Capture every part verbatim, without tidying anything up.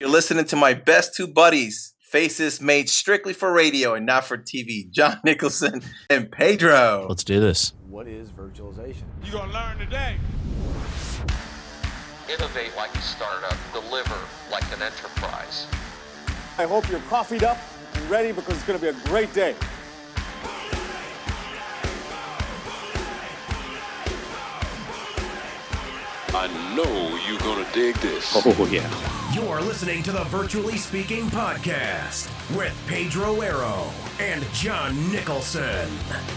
You're listening to my best two buddies, faces made strictly for radio and not for T V, John Nicholson and Pedro. Let's do this. What is virtualization? You're going to learn today. Innovate like a startup, deliver like an enterprise. I hope you're coffeeed up and ready because it's going to be a great day. I know you're going to dig this. Oh, yeah. You're listening to the Virtually Speaking Podcast with Pedro Arrow and John Nicholson.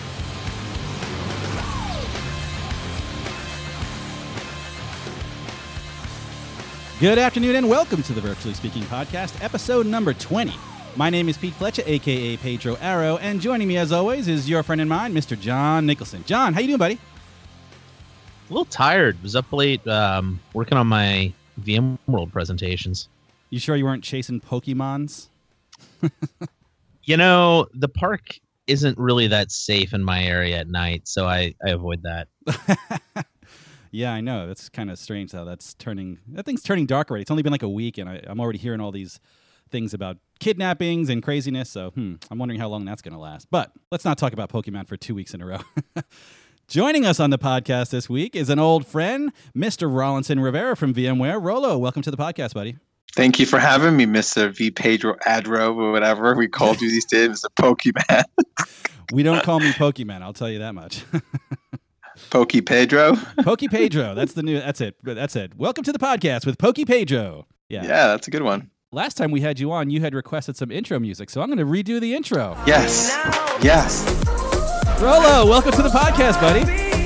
Good afternoon and welcome to the Virtually Speaking Podcast, episode number twenty. My name is Pete Fletcher, a k a. Pedro Arrow, and joining me as always is your friend and mine, Mister John Nicholson. John, how you doing, buddy? A little tired. Was up late um, working on my VMworld presentations. You sure you weren't chasing Pokemons? You know, the park isn't really that safe in my area at night, so I, I avoid that. Yeah, I know. That's kind of strange how that's turning. That thing's turning dark already. It's only been like a week, and I, I'm already hearing all these things about kidnappings and craziness. So, hmm, I'm wondering how long that's going to last. But let's not talk about Pokemon for two weeks in a row. Joining us on the podcast this week is an old friend, Mister Rollinson Rivera from VMware. Rollo, welcome to the podcast, buddy. Thank you for having me, Mister V. Pedro Adro, or whatever we called you these days, Mister Pokemon. We don't call me Pokemon, I'll tell you that much. Pokey Pedro? Pokey Pedro, that's the new, that's it, that's it. Welcome to the podcast with Pokey Pedro. Yeah, yeah, that's a good one. Last time we had you on, you had requested some intro music, so I'm going to redo the intro. Yes, yes. Rollo, welcome to the podcast, buddy.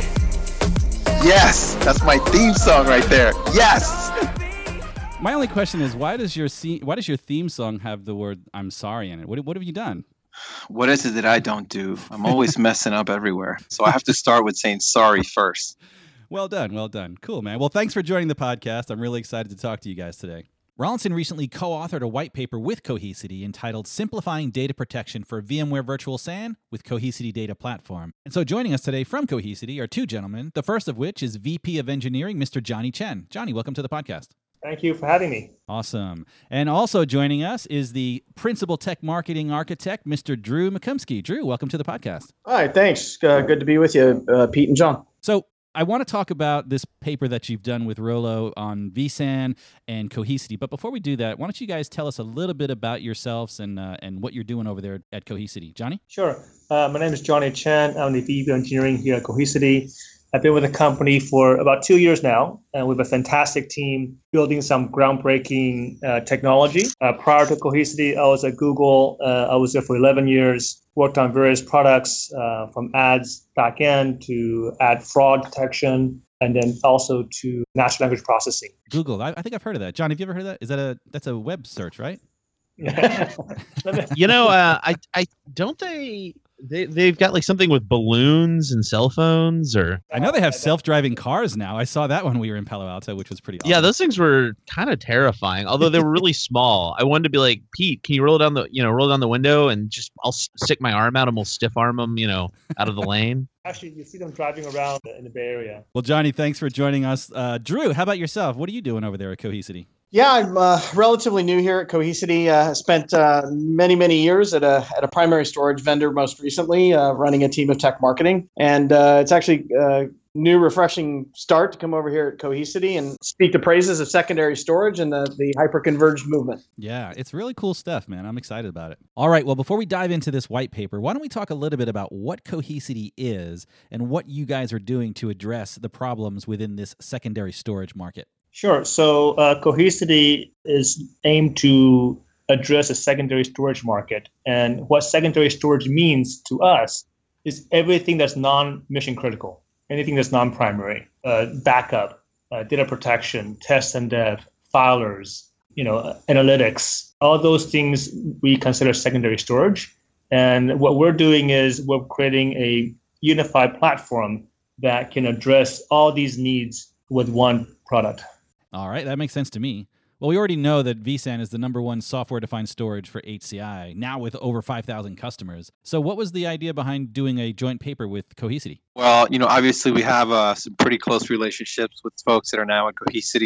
Yes, that's my theme song right there. Yes. My only question is, why does your se- why does your theme song have the word "I'm sorry" in it? What what have you done? What is it that I don't do? I'm always messing up everywhere, so I have to start with saying sorry first. Well done, well done. Cool, man. Well, thanks for joining the podcast. I'm really excited to talk to you guys today. Rollinson recently co-authored a white paper with Cohesity entitled Simplifying Data Protection for VMware Virtual S A N with Cohesity Data Platform. And so joining us today from Cohesity are two gentlemen, the first of which is V P of Engineering, Mister Johnny Chen. Johnny, welcome to the podcast. Thank you for having me. Awesome. And also joining us is the Principal Tech Marketing Architect, Mister Drew McComsky. Drew, welcome to the podcast. Hi, thanks. Uh, good to be with you, uh, Pete and John. So I want to talk about this paper that you've done with Rollo on V S A N and Cohesity. But before we do that, why don't you guys tell us a little bit about yourselves and uh, and what you're doing over there at Cohesity. Johnny? Sure. Uh, my name is Johnny Chen. I'm the V P of Engineering here at Cohesity. I've been with the company for about two years now, and we have a fantastic team building some groundbreaking uh, technology. Uh, prior to Cohesity, I was at Google. Uh, I was there for eleven years, worked on various products uh, from ads backend to ad fraud detection, and then also to natural language processing. Google, I, I think I've heard of that. John, have you ever heard of that? Is that a that's a web search, right? You know, uh, I I don't they. They they've got like something with balloons and cell phones, or I know they have self-driving cars now. I saw that when we were in Palo Alto, which was pretty awesome. Yeah, those things were kind of terrifying. Although they were really small. I wanted to be like, Pete, can you roll down the you know roll down the window and just I'll stick my arm out and we'll stiff arm them you know out of the lane. Actually, you see them driving around in the Bay Area. Well, Johnny, thanks for joining us. Uh, Drew, how about yourself? What are you doing over there at Cohesity? Yeah, I'm uh, relatively new here at Cohesity. Uh, spent uh, many, many years at a at a primary storage vendor, most recently uh, running a team of tech marketing. And uh, it's actually a new, refreshing start to come over here at Cohesity and speak the praises of secondary storage and the, the hyper-converged movement. Yeah, it's really cool stuff, man. I'm excited about it. All right, well, before we dive into this white paper, why don't we talk a little bit about what Cohesity is and what you guys are doing to address the problems within this secondary storage market? Sure. So uh, Cohesity is aimed to address the secondary storage market. And what secondary storage means to us is everything that's non-mission critical, anything that's non-primary, uh, backup, uh, data protection, test and dev, filers, you know, analytics, all those things we consider secondary storage. And what we're doing is we're creating a unified platform that can address all these needs with one product. All right, that makes sense to me. Well, we already know that V S A N is the number one software-defined storage for H C I, now with over five thousand customers. So what was the idea behind doing a joint paper with Cohesity? Well, you know, obviously we have uh, some pretty close relationships with folks that are now at Cohesity, and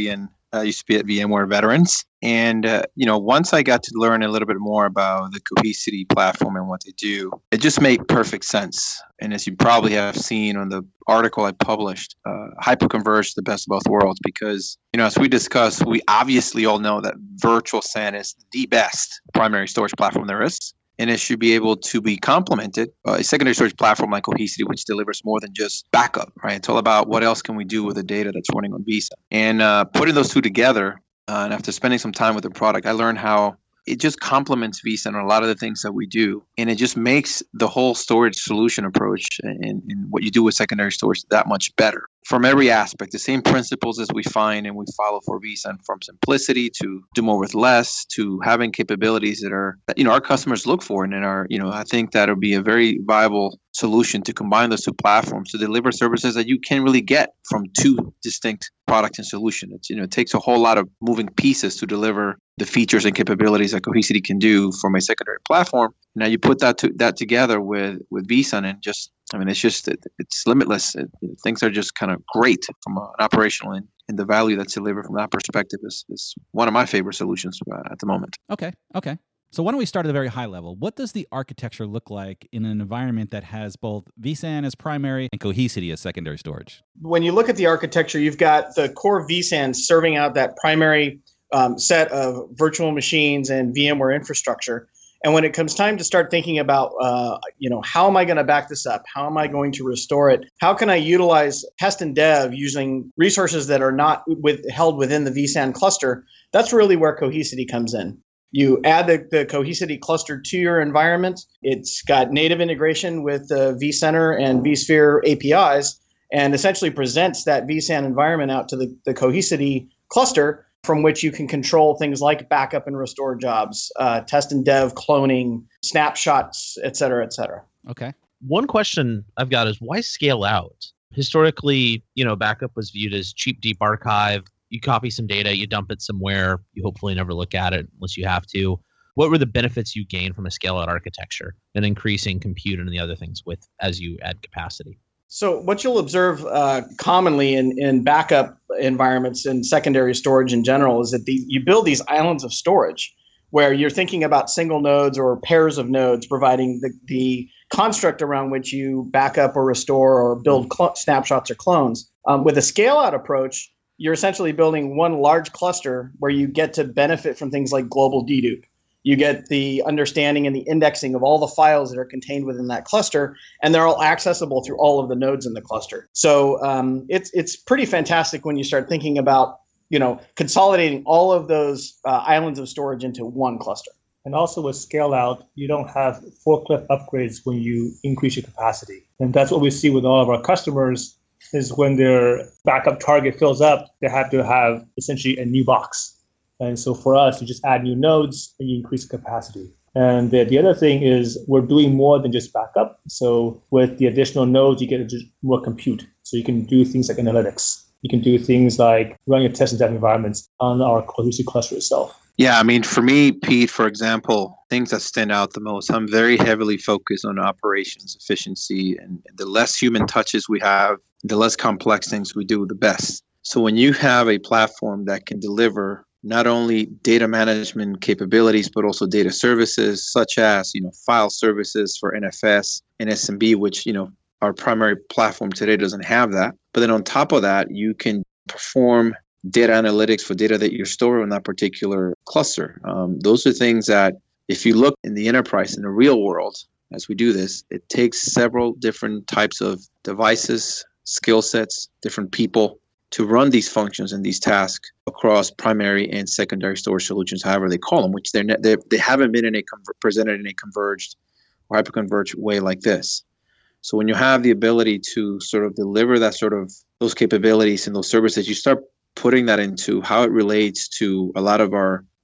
I used to be at VMware Veterans. And, uh, you know, once I got to learn a little bit more about the Cohesity platform and what they do, it just made perfect sense. And as you probably have seen on the article I published, uh, hyperconverged the best of both worlds, because, you know, as we discussed, we obviously all know that virtual S A N is the best primary storage platform there is. And it should be able to be complemented by a secondary storage platform like Cohesity, which delivers more than just backup, right? It's all about what else can we do with the data that's running on vSAN. And uh, putting those two together, uh, and after spending some time with the product, I learned how it just complements vSAN on a lot of the things that we do. And it just makes the whole storage solution approach and, and what you do with secondary storage that much better. From every aspect, the same principles as we find and we follow for vSAN, from simplicity to do more with less, to having capabilities that are, that, you know, our customers look for. And in our, you know, I think that'll be a very viable solution to combine those two platforms to deliver services that you can't really get from two distinct products and solutions. It's, you know, it takes a whole lot of moving pieces to deliver the features and capabilities that Cohesity can do from a secondary platform. Now you put that to, that together with with vSAN, and just, I mean, it's just it, it's limitless. It, it, things are just kind of great from a, an operational and, and the value that's delivered from that perspective is is one of my favorite solutions uh, at the moment. Okay, okay. So why don't we start at a very high level? What does the architecture look like in an environment that has both vSAN as primary and Cohesity as secondary storage? When you look at the architecture, you've got the core vSAN serving out that primary um, set of virtual machines and VMware infrastructure. And when it comes time to start thinking about, uh, you know, how am I going to back this up? How am I going to restore it? How can I utilize test and dev using resources that are not with, held within the vSAN cluster? That's really where Cohesity comes in. You add the, the Cohesity cluster to your environment. It's got native integration with the vCenter and vSphere A P Is, and essentially presents that vSAN environment out to the, the Cohesity cluster, from which you can control things like backup and restore jobs, uh, test and dev, cloning, snapshots, et cetera, et cetera. Okay. One question I've got is, why scale out? Historically, you know, backup was viewed as cheap, deep archive. You copy some data, you dump it somewhere, you hopefully never look at it unless you have to. What were the benefits you gained from a scale-out architecture and increasing compute and the other things with as you add capacity? So what you'll observe uh, commonly in, in backup environments and secondary storage in general is that the, you build these islands of storage where you're thinking about single nodes or pairs of nodes, providing the, the construct around which you back up or restore or build cl- snapshots or clones. Um, with a scale-out approach, you're essentially building one large cluster where you get to benefit from things like global dedupe. You get the understanding and the indexing of all the files that are contained within that cluster, and they're all accessible through all of the nodes in the cluster. So um, it's it's pretty fantastic when you start thinking about, you know, consolidating all of those uh, islands of storage into one cluster. And also with scale out, you don't have forklift upgrades when you increase your capacity. And that's what we see with all of our customers, is when their backup target fills up, they have to have essentially a new box. And so for us, you just add new nodes and you increase capacity. And the, the other thing is we're doing more than just backup. So with the additional nodes, you get more compute. So you can do things like analytics. You can do things like run your test and dev environments on our Cohesity cluster itself. Yeah, I mean, for me, Pete, for example, things that stand out the most, I'm very heavily focused on operations efficiency, and the less human touches we have, the less complex things we do, the best. So when you have a platform that can deliver not only data management capabilities, but also data services such as, you know, file services for N F S and S M B, which, you know, our primary platform today doesn't have that. But then on top of that, you can perform data analytics for data that you're storing in that particular cluster. Um, those are things that if you look in the enterprise, in the real world, as we do this, it takes several different types of devices, skill sets, different people to run these functions and these tasks across primary and secondary storage solutions, however they call them, which they're ne- they they haven't been in a conver- presented in a converged or hyperconverged way like this. So when you have the ability to sort of deliver that sort of those capabilities and those services, you start putting that into how it relates to a lot of our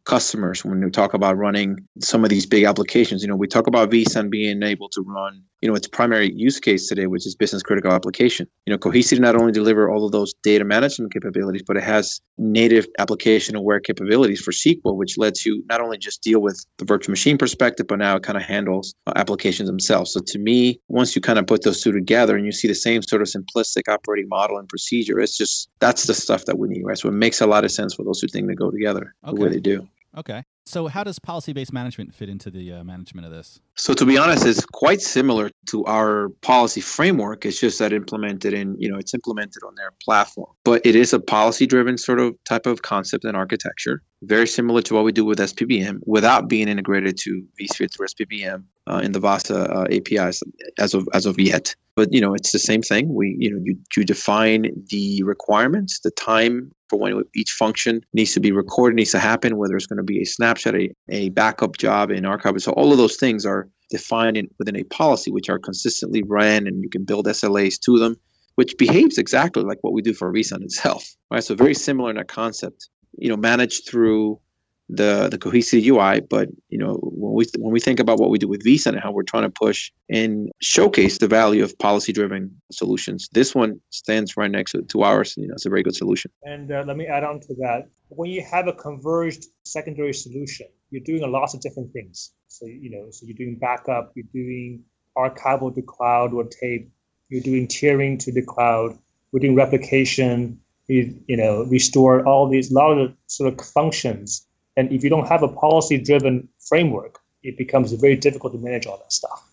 customers when we talk about running some of these big applications. You know, we talk about vSAN being able to run, you know, its primary use case today, which is business critical application. You know, Cohesity not only deliver all of those data management capabilities, but it has native application aware capabilities for S Q L, which lets you not only just deal with the virtual machine perspective, but now it kind of handles uh, applications themselves. So to me, once you kind of put those two together and you see the same sort of simplistic operating model and procedure, it's just, that's the stuff that we need, right? So it makes a lot of sense for those two things to go together Okay. the way they do. Okay. So how does policy-based management fit into the uh, management of this? So to be honest, it's quite similar to our policy framework. It's just that implemented in, you know, it's implemented on their platform. But it is a policy-driven sort of type of concept and architecture, very similar to what we do with S P B M without being integrated to vSphere through S P B M uh, in the Vasa uh, A P Is as of as of yet. But, you know, it's the same thing. We, you know, you, you define the requirements, the time for when each function needs to be recorded, needs to happen, whether it's going to be a snapshot, a, a backup job, an archive. So all of those things are defined in, within a policy, which are consistently ran, and you can build S L As to them, which behaves exactly like what we do for vSAN itself. Right? So very similar in that concept, you know, managed through the the Cohesity U I, but you know, when we when we think about what we do with vSAN and how we're trying to push and showcase the value of policy-driven solutions, this one stands right next to, to ours. You know, it's a very good solution. And uh, let me add on to that. When you have a converged secondary solution, you're doing a lot of different things. So you know, so you're doing backup, you're doing archival to cloud or tape, you're doing tiering to the cloud, we're doing replication, you, you know, restore all these a lot of sort of functions. And if you don't have a policy-driven framework, it becomes very difficult to manage all that stuff.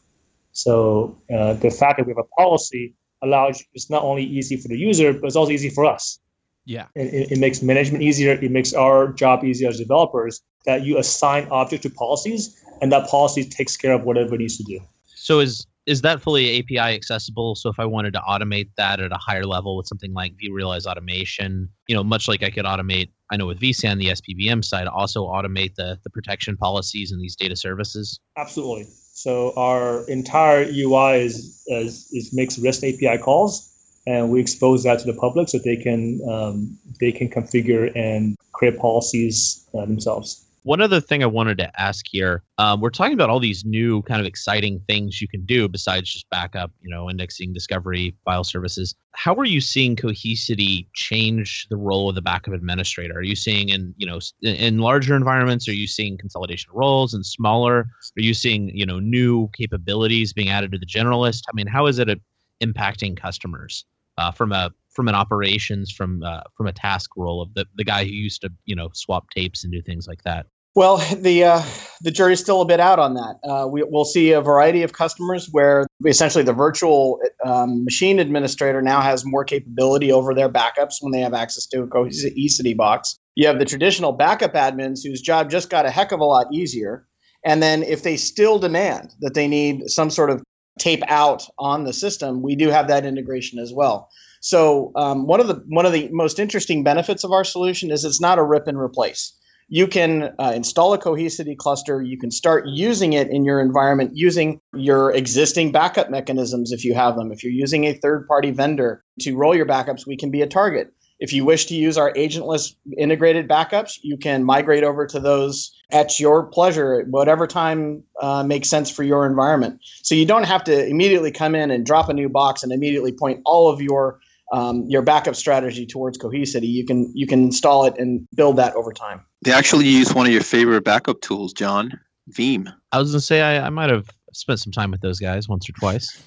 So uh, the fact that we have a policy allows, it's not only easy for the user, but it's also easy for us. Yeah. It, it makes management easier. It makes our job easier as developers, that you assign object to policies, and that policy takes care of whatever it needs to do. So is is that fully A P I accessible? So if I wanted to automate that at a higher level with something like vRealize automation, you know, much like I could automate, I know with vSAN, the S P B M side, also automate the, the protection policies and these data services? Absolutely. So our entire U I is, is, is makes REST A P I calls, and we expose that to the public so they can um, they can configure and create policies uh, themselves. One other thing I wanted to ask here, um, we're talking about all these new kind of exciting things you can do besides just backup, you know, indexing, discovery, file services. How are you seeing Cohesity change the role of the backup administrator? Are you seeing in, you know, in larger environments, are you seeing consolidation of roles, and smaller? Are you seeing, you know, new capabilities being added to the generalist? I mean, how is it a, impacting customers uh, from a from an operations, from uh, from a task role of the, the guy who used to, you know, swap tapes and do things like that? Well, the uh, the jury's still a bit out on that. Uh, we, we'll see a variety of customers where essentially the virtual um, machine administrator now has more capability over their backups when they have access to a Cohesity box. You have the traditional backup admins whose job just got a heck of a lot easier. And then if they still demand that they need some sort of tape out on the system, we do have that integration as well. So um, one of the one of the most interesting benefits of our solution is it's not a rip and replace. You can uh, install a Cohesity cluster. You can start using it in your environment using your existing backup mechanisms if you have them. If you're using a third-party vendor to roll your backups, we can be a target. If you wish to use our agentless integrated backups, you can migrate over to those at your pleasure, at whatever time uh, makes sense for your environment. So you don't have to immediately come in and drop a new box and immediately point all of your Um, your backup strategy towards Cohesity. You can you can install it and build that over time. They actually use one of your favorite backup tools, John, Veeam. I was going to say, I, I might have spent some time with those guys once or twice.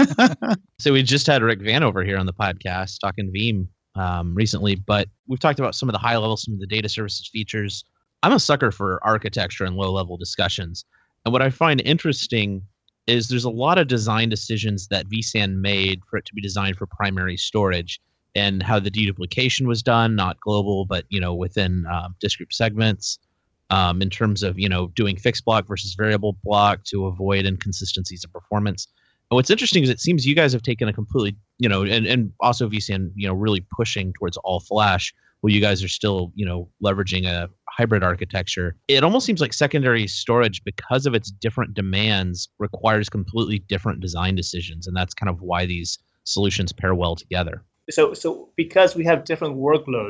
So we just had Rick Van over here on the podcast talking Veeam um, recently, but we've talked about some of the high level, some of the data services features. I'm a sucker for architecture and low level discussions. And what I find interesting is there's a lot of design decisions that vSAN made for it to be designed for primary storage, and how the deduplication was done, not global, but, you know, within um, disk group segments, um, in terms of, you know, doing fixed block versus variable block to avoid inconsistencies of performance. And what's interesting is it seems you guys have taken a completely, you know, and, and also vSAN, you know, really pushing towards all flash, while you guys are still, you know, leveraging a hybrid architecture. It almost seems like secondary storage, because of its different demands, requires completely different design decisions. And that's kind of why these solutions pair well together. So, so because we have different workloads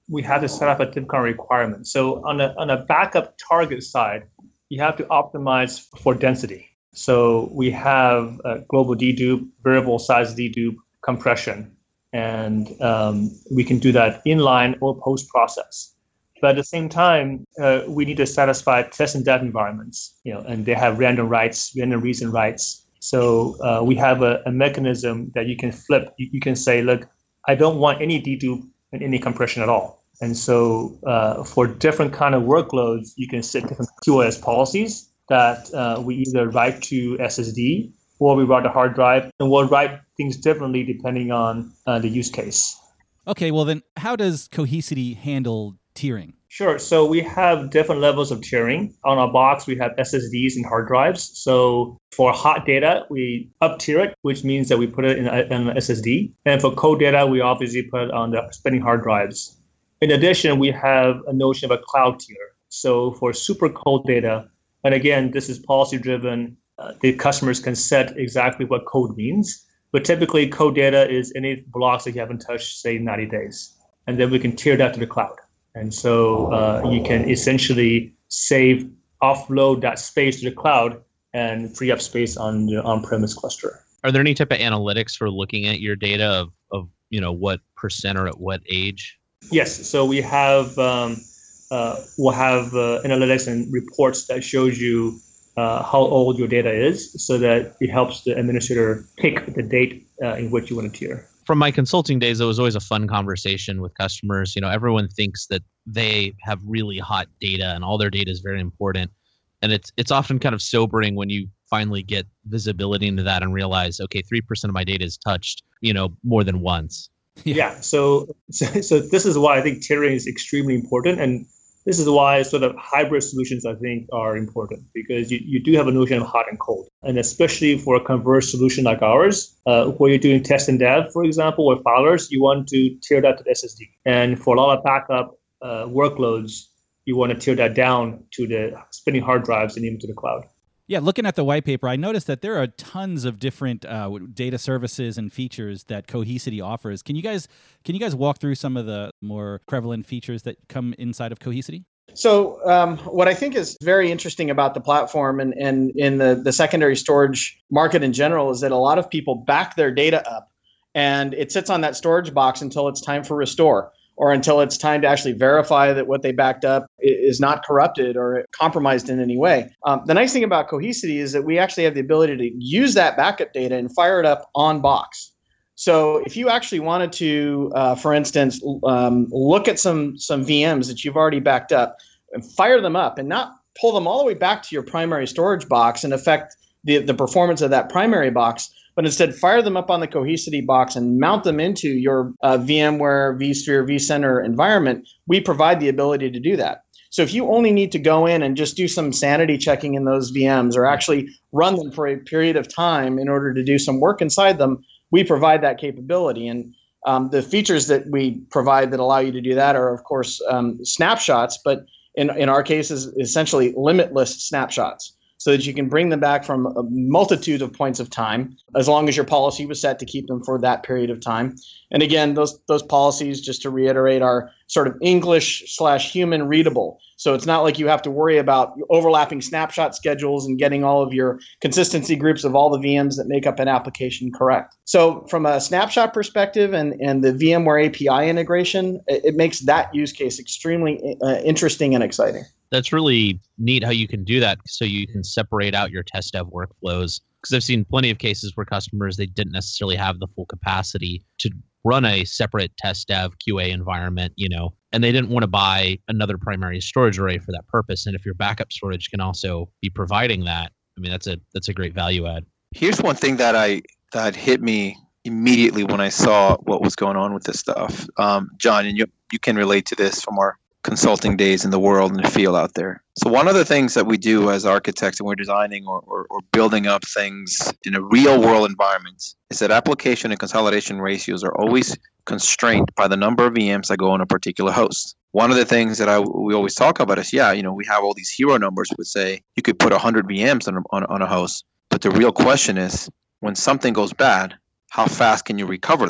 we have to set up a different kind of requirement. So on a on a backup target side, you have to optimize for density. So we have a global dedupe, variable size dedupe, compression, and um, we can do that inline or post process. But at the same time, uh, we need to satisfy test and dev environments, you know, and they have random writes, random reads and writes. So uh, we have a, a mechanism that you can flip. You, you can say, look, I don't want any dedupe and any compression at all. And so uh, for different kind of workloads, you can set different Q o S policies that uh, we either write to S S D or we write to hard drive, and we'll write things differently depending on uh, the use case. Okay, well then, how does Cohesity handle tiering? Sure. So we have different levels of tiering. On our box, we have S S Ds and hard drives. So for hot data, we up tier it, which means that we put it in, a, in an S S D. And for cold data, we obviously put it on the spinning hard drives. In addition, we have a notion of a cloud tier. So for super cold data, and again, this is policy driven, uh, the customers can set exactly what code means. But typically, code data is any blocks that you haven't touched, say, ninety days. And then we can tier that to the cloud. And so uh, you can essentially save, offload that space to the cloud and free up space on the on-premise cluster. Are there any type of analytics for looking at your data of, of you know, what percent or at what age? Yes. So we have um, uh, we'll have uh, analytics and reports that shows you uh, how old your data is, so that it helps the administrator pick the date uh, in which you want to tier. From my consulting days, it was always a fun conversation with customers. You know, everyone thinks that they have really hot data and all their data is very important. And it's it's often kind of sobering when you finally get visibility into that and realize, okay, three percent of my data is touched, you know, more than once. Yeah. yeah so, so so this is why I think tiering is extremely important. And this is why sort of hybrid solutions, I think, are important, because you, you do have a notion of hot and cold. And especially for a converged solution like ours, uh, where you're doing test and dev, for example, or filers, you want to tier that to the S S D. And for a lot of backup uh, workloads, you want to tier that down to the spinning hard drives and even to the cloud. Yeah, looking at the white paper, I noticed that there are tons of different uh, data services and features that Cohesity offers. Can you guys can you guys walk through some of the more prevalent features that come inside of Cohesity? So um, what I think is very interesting about the platform and, and in the, the secondary storage market in general is that a lot of people back their data up and it sits on that storage box until it's time for restore, or until it's time to actually verify that what they backed up is not corrupted or compromised in any way. Um, the nice thing about Cohesity is that we actually have the ability to use that backup data and fire it up on box. So if you actually wanted to, uh, for instance, um, look at some some V Ms that you've already backed up and fire them up and not pull them all the way back to your primary storage box and affect the, the performance of that primary box, but instead fire them up on the Cohesity box and mount them into your uh, VMware, vSphere, vCenter environment, we provide the ability to do that. So if you only need to go in and just do some sanity checking in those V Ms or actually run them for a period of time in order to do some work inside them, we provide that capability. And um, the features that we provide that allow you to do that are, of course, um, snapshots, but in, in our case is essentially limitless snapshots, so that you can bring them back from a multitude of points of time, as long as your policy was set to keep them for that period of time. And again, those those policies, just to reiterate, are sort of English slash human readable. So it's not like you have to worry about overlapping snapshot schedules and getting all of your consistency groups of all the V Ms that make up an application correct. So from a snapshot perspective and, and the VMware A P I integration, it, it makes that use case extremely uh, interesting and exciting. That's really neat how you can do that, so you can separate out your test dev workflows. Because I've seen plenty of cases where customers, they didn't necessarily have the full capacity to run a separate test dev Q A environment, you know, and they didn't want to buy another primary storage array for that purpose. And if your backup storage can also be providing that, I mean, that's a that's a great value add. Here's one thing that I that hit me immediately when I saw what was going on with this stuff. Um, John, and you you can relate to this from our consulting days in the world and the field out there. So one of the things that we do as architects when we're designing or, or, or building up things in a real world environment is that application and consolidation ratios are always constrained by the number of V Ms that go on a particular host. One of the things that I, we always talk about is, yeah, you know, we have all these hero numbers would say you could put one hundred V Ms on, on, on a host. But the real question is, when something goes bad, how fast can you recover that?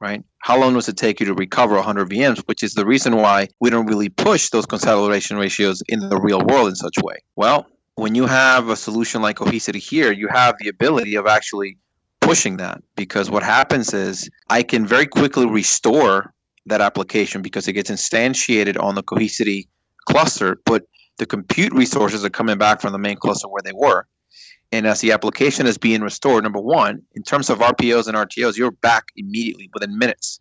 right? How long does it take you to recover one hundred V Ms, which is the reason why we don't really push those consolidation ratios in the real world in such a way. Well, when you have a solution like Cohesity here, you have the ability of actually pushing that, because what happens is I can very quickly restore that application because it gets instantiated on the Cohesity cluster, but the compute resources are coming back from the main cluster where they were. And as the application is being restored, number one, in terms of R P Os and R T Os, you're back immediately within minutes.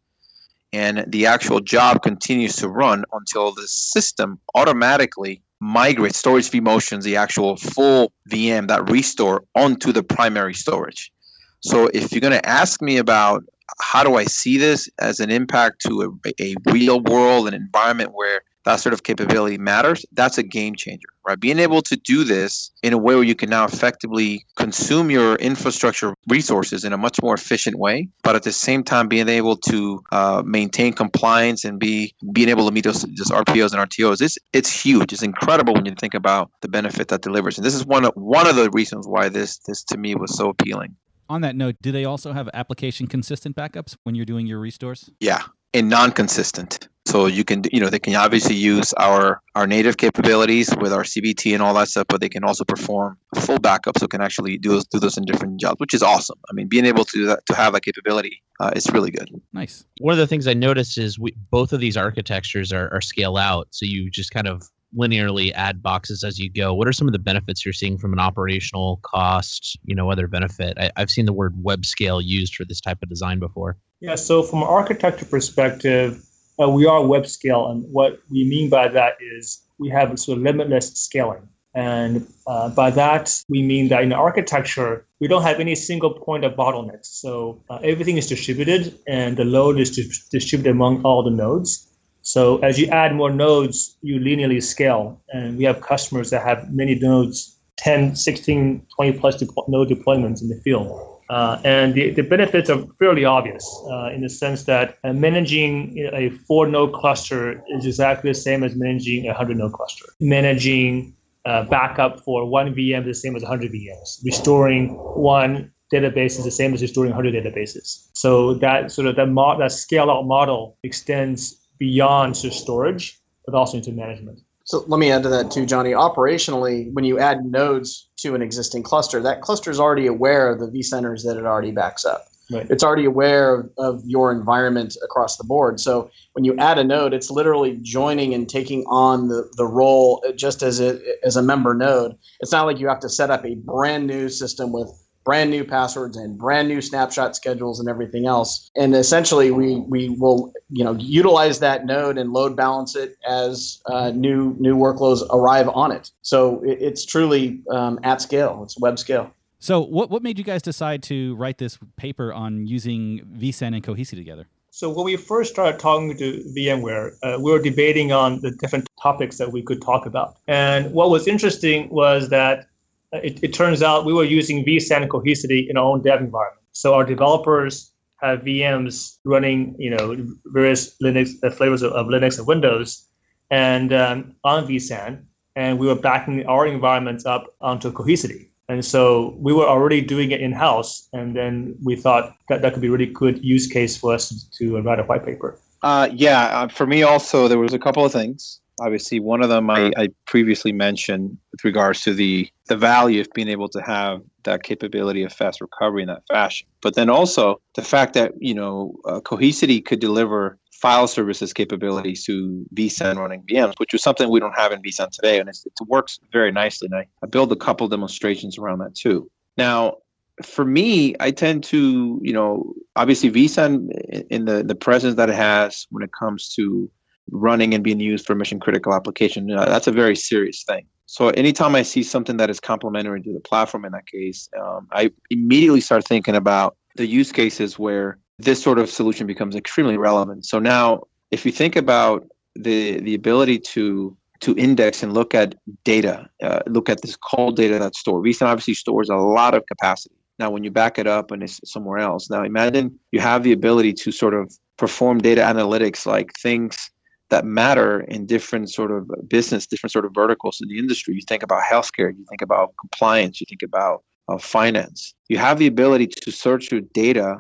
And the actual job continues to run until the system automatically migrates storage vMotions, the actual full V M, that restore onto the primary storage. So if you're going to ask me about how do I see this as an impact to a, a real world, an environment where that sort of capability matters, that's a game changer, right? Being able to do this in a way where you can now effectively consume your infrastructure resources in a much more efficient way, but at the same time being able to uh, maintain compliance and be being able to meet those, those R P Os and R T Os, it's, it's huge. It's incredible when you think about the benefit that delivers. And this is one of, one of the reasons why this, this to me was so appealing. On that note, do they also have application consistent backups when you're doing your restores? Yeah, and non-consistent. So you can, you know, they can obviously use our, our native capabilities with our C B T and all that stuff, but they can also perform full backup, so can actually do those, do those in different jobs, which is awesome. I mean, being able to do that, to have that capability, uh, is really good. Nice. One of the things I noticed is we, both of these architectures are, are scale out, so you just kind of linearly add boxes as you go. What are some of the benefits you're seeing from an operational cost, you know, other benefit? I, I've seen the word web scale used for this type of design before. Yeah, so from an architecture perspective, uh, we are web scale. And what we mean by that is we have sort of limitless scaling. And uh, by that, we mean that in architecture, we don't have any single point of bottlenecks. So uh, everything is distributed and the load is dis- distributed among all the nodes. So as you add more nodes, you linearly scale. And we have customers that have many nodes, ten, sixteen, twenty plus de- node deployments in the field. Uh, and the, the benefits are fairly obvious uh, in the sense that uh, managing a four node cluster is exactly the same as managing a one hundred node cluster. Managing uh, backup for one V M is the same as one hundred V Ms. Restoring one database is the same as restoring one hundred databases. So that sort of that, mo- that scale out model extends beyond just storage, but also into management. So let me add to that too, Johnny. Operationally, when you add nodes to an existing cluster, that cluster is already aware of the vCenters that it already backs up. Right. It's already aware of, of your environment across the board. So when you add a node, it's literally joining and taking on the, the role just as a, as a member node. It's not like you have to set up a brand new system with brand new passwords and brand new snapshot schedules and everything else. And essentially, we we will you know utilize that node and load balance it as uh, new new workloads arrive on it. So it, it's truly um, at scale. It's web scale. So what what made you guys decide to write this paper on using vCen and Cohesity together? So when we first started talking to VMware, uh, we were debating on the different topics that we could talk about. And what was interesting was that It, it turns out we were using vCen and Cohesity in our own dev environment. So our developers have V Ms running, you know, various Linux uh, flavors of, of Linux and Windows, and um, on vCen, and we were backing our environments up onto Cohesity. And so we were already doing it in-house, and then we thought that that could be a really good use case for us to write a white paper. Uh, yeah, uh, for me also, there was a couple of things. Obviously, one of them I, I previously mentioned with regards to the, the value of being able to have that capability of fast recovery in that fashion. But then also the fact that, you know, uh, Cohesity could deliver file services capabilities to vCen running V Ms, which is something we don't have in vCen today. And it's, it works very nicely. And I, I built a couple demonstrations around that too. Now, for me, I tend to, you know, obviously vCen in the, the presence that it has when it comes to running and being used for mission critical application, you know, that's a very serious thing. So anytime I see something that is complementary to the platform in that case, um, I immediately start thinking about the use cases where this sort of solution becomes extremely relevant. So now if you think about the the ability to to index and look at data, uh, look at this cold data that's stored, vCen obviously stores a lot of capacity. Now, when you back it up and it's somewhere else, now imagine you have the ability to sort of perform data analytics, like things that matter in different sort of business, different sort of verticals in the industry. You think about healthcare, you think about compliance, you think about uh, finance. You have the ability to search your data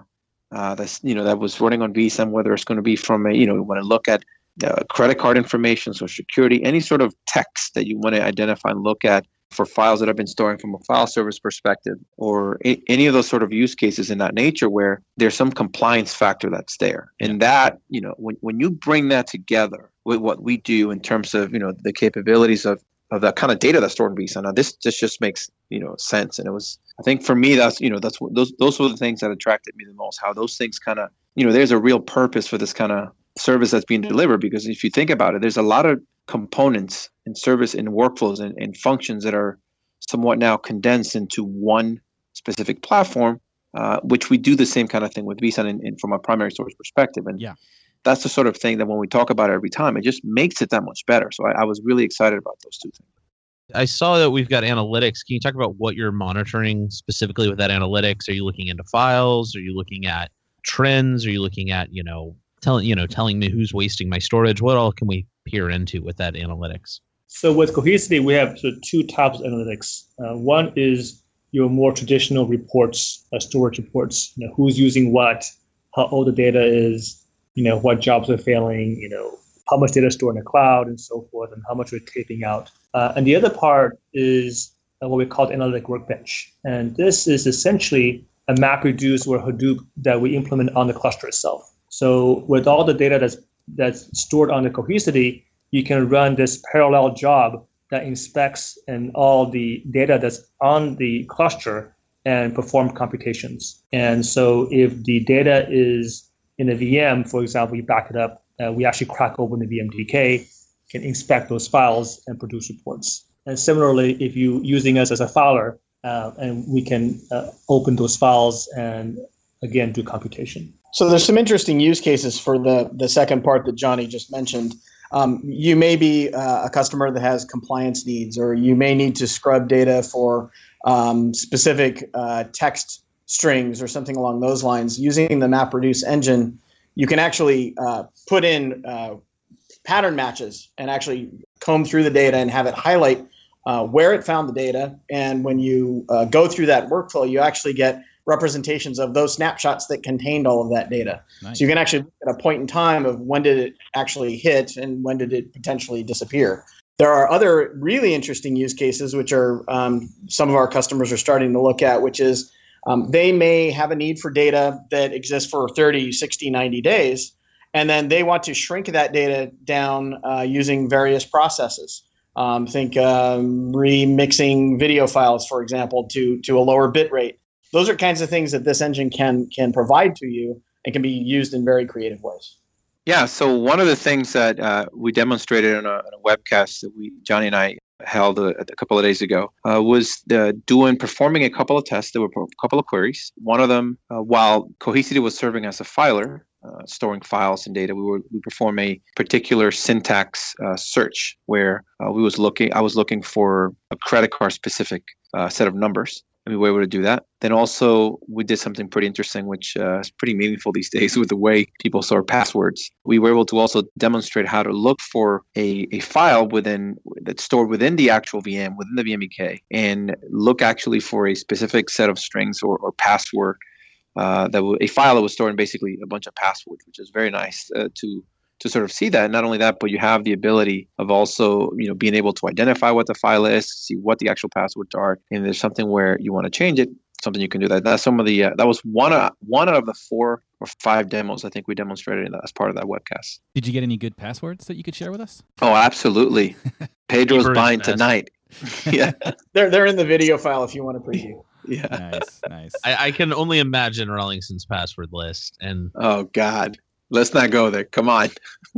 uh, that's you know that was running on vSAN, whether it's going to be from a you know you want to look at uh, credit card information, social security, any sort of text that you want to identify and look at for files that have been storing from a file service perspective, or a- any of those sort of use cases in that nature where there's some compliance factor that's there. And that, you know, when, when you bring that together with what we do in terms of, you know, the capabilities of, of that kind of data that's stored in vSAN, now this, this just makes, you know, sense. And it was, I think for me, that's, you know, that's what those, those were the things that attracted me the most, how those things kind of, you know, there's a real purpose for this kind of service that's being delivered, because if you think about it, there's a lot of components and service and workflows and, and functions that are somewhat now condensed into one specific platform, uh, which we do the same kind of thing with vSAN and, and from a primary storage perspective. And yeah. that's the sort of thing that when we talk about it every time, it just makes it that much better. So I, I was really excited about those two things. I saw that we've got analytics. Can you talk about what you're monitoring specifically with that analytics? Are you looking into files? Are you looking at trends? Are you looking at, you know, telling, you know, telling me who's wasting my storage? What all can we peer into with that analytics? So with Cohesity, we have sort of two types of analytics. Uh, one is your more traditional reports, uh, storage reports. You know, who's using what, how old the data is, you know, what jobs are failing, you know, how much data is stored in the cloud and so forth, and how much we're taping out. Uh, and the other part is uh, what we call the Analytic Workbench. And this is essentially a MapReduce or Hadoop that we implement on the cluster itself. So with all the data that's that's stored on the Cohesity, you can run this parallel job that inspects and all the data that's on the cluster and perform computations. And so if the data is in a V M, for example, you back it up, uh, we actually crack open the V M D K, can inspect those files and produce reports. And similarly, if you're using us as a filer, uh, and we can uh, open those files and, again, do computation. So there's some interesting use cases for the, the second part that Johnny just mentioned. Um, you may be uh, a customer that has compliance needs, or you may need to scrub data for um, specific uh, text strings or something along those lines. Using the MapReduce engine, you can actually uh, put in uh, pattern matches and actually comb through the data and have it highlight uh, where it found the data. And when you uh, go through that workflow, you actually get representations of those snapshots that contained all of that data. Nice. So you can actually look at a point in time of when did it actually hit and when did it potentially disappear. There are other really interesting use cases, which are um, some of our customers are starting to look at, which is um, they may have a need for data that exists for thirty, sixty, ninety days, and then they want to shrink that data down uh, using various processes. Um, think um, remixing video files, for example, to, to a lower bit rate. Those are kinds of things that this engine can can provide to you and can be used in very creative ways. Yeah. So one of the things that uh, we demonstrated in a, in a webcast that we Johnny and I held a, a couple of days ago uh, was uh, doing performing a couple of tests. There were a couple of queries. One of them, uh, while Cohesity was serving as a filer, uh, storing files and data, we were we perform a particular syntax uh, search where uh, we was looking. I was looking for a credit card specific uh, set of numbers. And we were able to do that. Then also we did something pretty interesting, which uh, is pretty meaningful these days with the way people store passwords. We were able to also demonstrate how to look for a, a file within that's stored within the actual V M, within the V M E K, and look actually for a specific set of strings or, or password uh, that w- a file that was stored in basically a bunch of passwords, which is very nice uh, to to sort of see that. And not only that, but you have the ability of also, you know, being able to identify what the file is, see what the actual passwords are. And if there's something where you want to change it, something you can do that. That's some of the, uh, that was one, uh, one out of the four or five demos I think we demonstrated in that, as part of that webcast. Did you get any good passwords that you could share with us? Oh, absolutely. Pedro's buying tonight. Yeah. They're, they're in the video file if you want to preview. Yeah. Nice, nice. I, I can only imagine Rawlingson's password list. And oh, God. Let's not go there. Come on.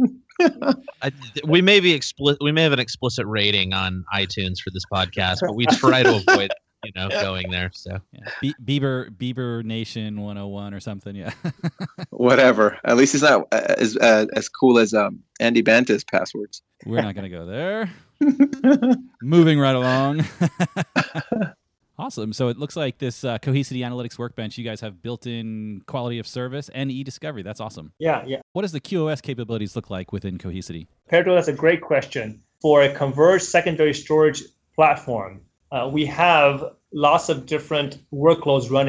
I, we may be explicit. We may have an explicit rating on iTunes for this podcast, but we try to avoid, you know, going there. So yeah. Be- Bieber Bieber Nation one oh one or something. Yeah. Whatever. At least it's not as uh, as cool as um, Andy Banta's passwords. We're not gonna go there. Moving right along. Awesome. So it looks like this uh, Cohesity Analytics Workbench, you guys have built-in quality of service and e-discovery. That's awesome. Yeah, yeah. What does the Q O S capabilities look like within Cohesity? Pedro, that's a great question. For a converged secondary storage platform, uh, we have lots of different workloads running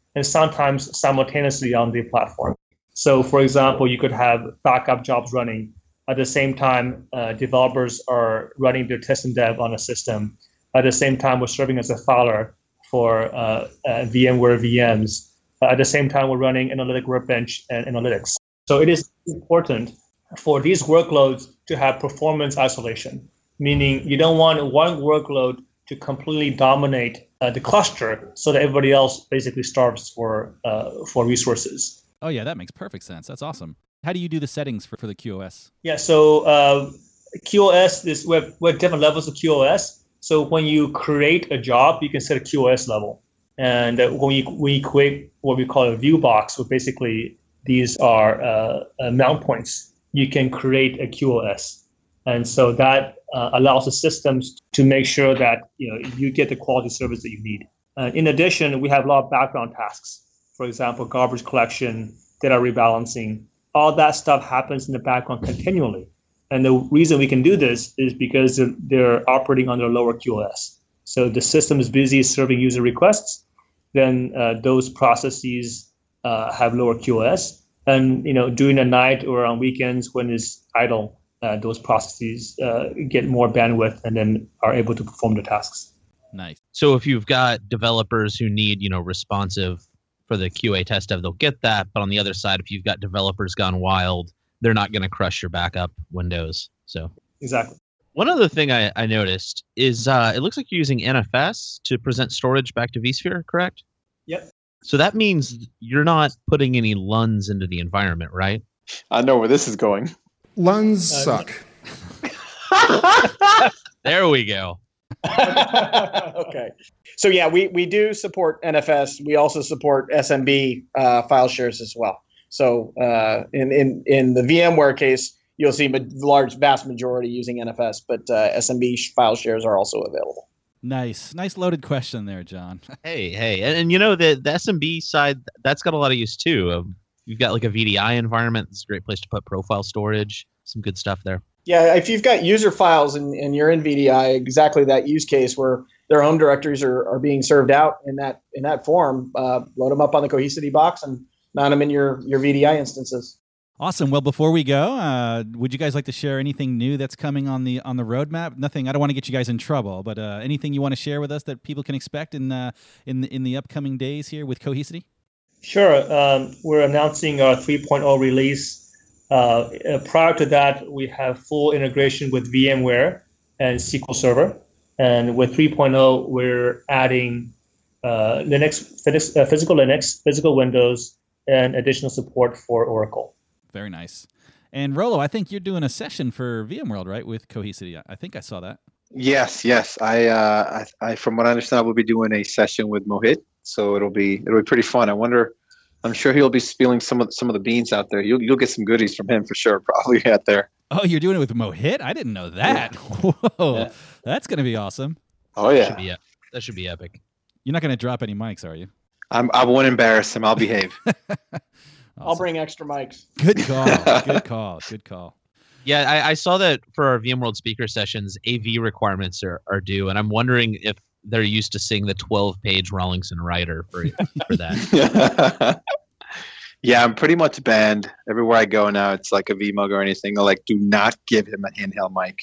and sometimes simultaneously on the platform. So, for example, you could have backup jobs running. At the same time, uh, developers are running their test and dev on a system. At the same time, we're serving as a filer for uh, uh, VMware V Ms. Uh, at the same time, we're running Analytic Workbench and Analytics. So it is important for these workloads to have performance isolation, meaning you don't want one workload to completely dominate uh, the cluster so that everybody else basically starves for uh, for resources. Oh, yeah, that makes perfect sense. That's awesome. How do you do the settings for, for the Q O S? Yeah, so uh, Q O S, is, we, have, we have different levels of Q O S. So when you create a job, you can set a Q O S level. And uh, when, you, when you create what we call a view box, so basically these are uh, uh, mount points, you can create a Q O S. And so that uh, allows the systems to make sure that you know you get the quality service that you need. Uh, in addition, we have a lot of background tasks. For example, garbage collection, data rebalancing. All that stuff happens in the background continually. And the reason we can do this is because they're, they're operating under lower Q O S. So the system is busy serving user requests, then uh, those processes uh, have lower Q O S. And you know, during the night or on weekends when it's idle, uh, those processes uh, get more bandwidth and then are able to perform the tasks. Nice. So if you've got developers who need, you know, responsive for the Q A test dev, they'll get that. But on the other side, if you've got developers gone wild, they're not going to crush your backup windows. So exactly. One other thing I, I noticed is uh, it looks like you're using N F S to present storage back to vSphere, correct? Yep. So that means you're not putting any L U Ns into the environment, right? I know where this is going. L U Ns Uh, suck. There we go. Okay. So yeah, we, we do support N F S. We also support S M B uh, file shares as well. So uh, in, in, in the VMware case, you'll see a large, vast majority using N F S, but uh, S M B file shares are also available. Nice. Nice loaded question there, John. Hey, hey. And, and you know, the, the S M B side, that's got a lot of use too. Um, you've got like a V D I environment. It's a great place to put profile storage. Some good stuff there. Yeah, if you've got user files and, and you're in V D I, exactly that use case where their home directories are, are being served out in that in that form, uh, load them up on the Cohesity box and mount them in your, your V D I instances. Awesome. Well, before we go, uh, would you guys like to share anything new that's coming on the on the roadmap? Nothing. I don't want to get you guys in trouble, but uh, anything you want to share with us that people can expect in uh, in the, in the upcoming days here with Cohesity? Sure. Um, we're announcing our three point oh release. Uh, prior to that, we have full integration with VMware and S Q L Server. And with three point oh, we're adding uh, Linux, uh, physical Linux, physical Windows, and additional support for Oracle. Very nice. And Rollo, I think you're doing a session for VMworld, right, with Cohesity? I think I saw that. Yes, yes. I, uh, I, I, from what I understand, we'll be doing a session with Mohit, so it'll be it'll be pretty fun. I wonder. I'm sure he'll be spilling some of some of the beans out there. You'll you'll get some goodies from him for sure, probably out there. Oh, you're doing it with Mohit? I didn't know that. Yeah. Whoa, yeah. That's gonna be awesome. Oh yeah, that should be, that should be epic. You're not gonna drop any mics, are you? I'm. I won't embarrass him. I'll behave. Awesome. I'll bring extra mics. Good call. Good call. Good call. Yeah, I, I saw that for our VMworld speaker sessions, A V requirements are, are due, and I'm wondering if they're used to seeing the twelve-page Rawlinson writer for for that. Yeah, I'm pretty much banned everywhere I go now. It's like a V mug or anything. They're like, do not give him an handheld mic.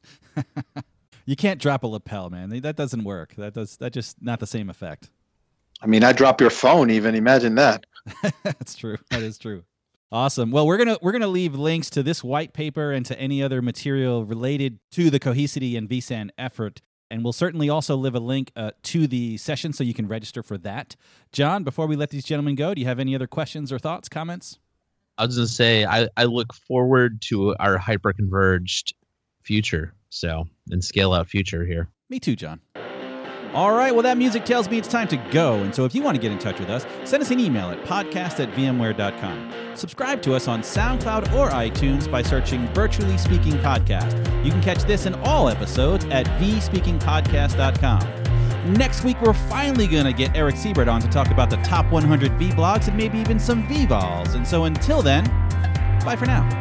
You can't drop a lapel, man. That doesn't work. That does. That just not the same effect. I mean, I drop your phone. Even imagine that. That's true. That is true. Awesome. Well, we're gonna we're gonna leave links to this white paper and to any other material related to the Cohesity and vSAN effort. And we'll certainly also leave a link uh, to the session so you can register for that. John, before we let these gentlemen go, do you have any other questions or thoughts, comments? I was going to say, I, I look forward to our hyper-converged future, so, and scale-out future here. Me too, John. All right, well, that music tells me it's time to go. And so if you want to get in touch with us, send us an email at podcast at vmware dot com. Subscribe to us on SoundCloud or iTunes by searching Virtually Speaking Podcast. You can catch this and all episodes at v speaking podcast dot com. Next week, we're finally going to get Eric Siebert on to talk about the top one hundred vBlogs and maybe even some vVols. And so until then, bye for now.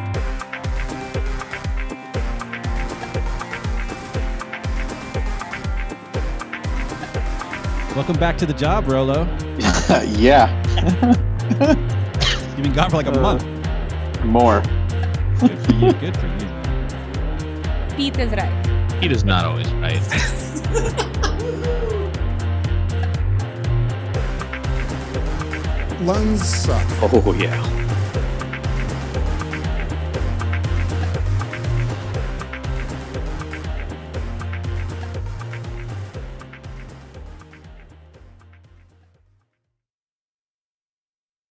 Welcome back to the job, Rollo. Yeah. You've been gone for like a Uh, month. More. Good for you. Good for you. Pete is right. Pete is not always right. Lungs suck. Oh, yeah.